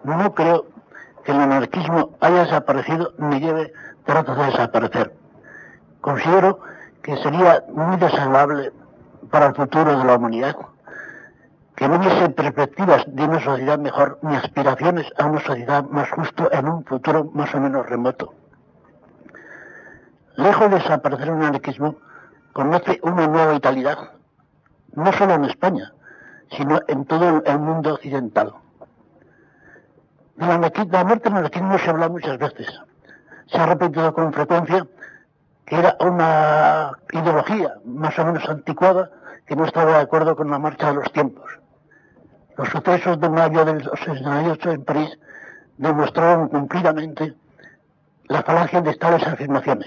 No creo que el anarquismo haya desaparecido ni lleve trato de desaparecer. Considero que sería muy desagradable para el futuro de la humanidad que no hubiese perspectivas de una sociedad mejor ni aspiraciones a una sociedad más justa en un futuro más o menos remoto. Lejos de desaparecer el anarquismo, conoce una nueva vitalidad, no solo en España, sino en todo el mundo occidental. De la muerte del anarquismo se habla muchas veces. Se ha repetido con frecuencia que era una ideología más o menos anticuada que no estaba de acuerdo con la marcha de los tiempos. Los sucesos de mayo del 68 en París demostraron cumplidamente la falacia de tales afirmaciones.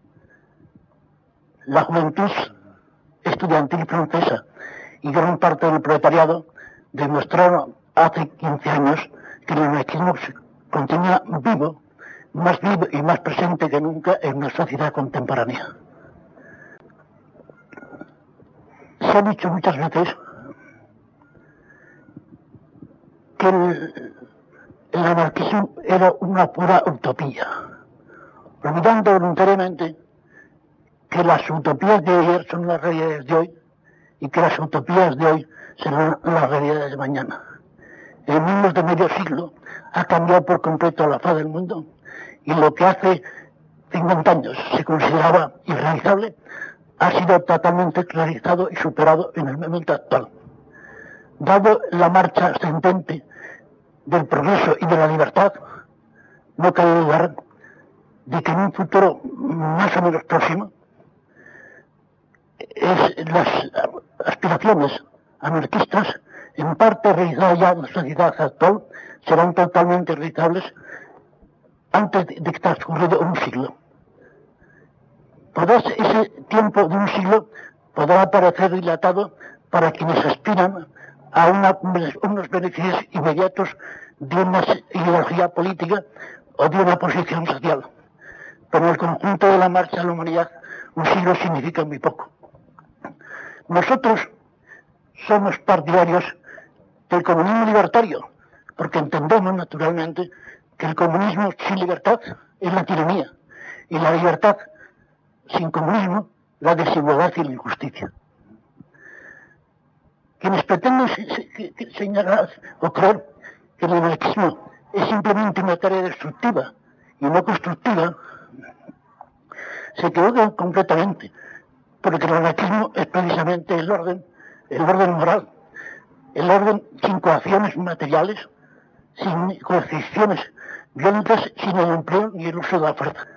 La juventud estudiantil francesa y gran parte del proletariado demostraron hace 15 años que el anarquismo continúa vivo y más presente que nunca en una sociedad contemporánea. Se ha dicho muchas veces que el anarquismo era una pura utopía, olvidando voluntariamente que las utopías de ayer son las realidades de hoy y que las utopías de hoy serán las realidades de mañana. En menos de medio siglo ha cambiado por completo la faz del mundo y lo que hace 50 años se consideraba irrealizable ha sido totalmente realizado y superado en el momento actual. Dado la marcha ascendente del progreso y de la libertad, no cabe dudar de que en un futuro más o menos próximo las aspiraciones anarquistas, en parte realizadas ya en la sociedad actual, serán totalmente realizables antes de que transcurrido un siglo. Ese tiempo de un siglo podrá parecer dilatado para quienes aspiran a unos beneficios inmediatos de una ideología política o de una posición social. Pero en el conjunto de la marcha de la humanidad, un siglo significa muy poco. Nosotros somos partidarios del comunismo libertario, porque entendemos naturalmente que el comunismo sin libertad es la tiranía, y la libertad sin comunismo, la desigualdad y la injusticia. Quienes pretenden señalar o creer que el anarquismo es simplemente una tarea destructiva y no constructiva, se equivocan completamente, porque el anarquismo es precisamente el orden moral, el orden sin coacciones materiales, sin coerciones violentas, sin el empleo ni el uso de la fuerza.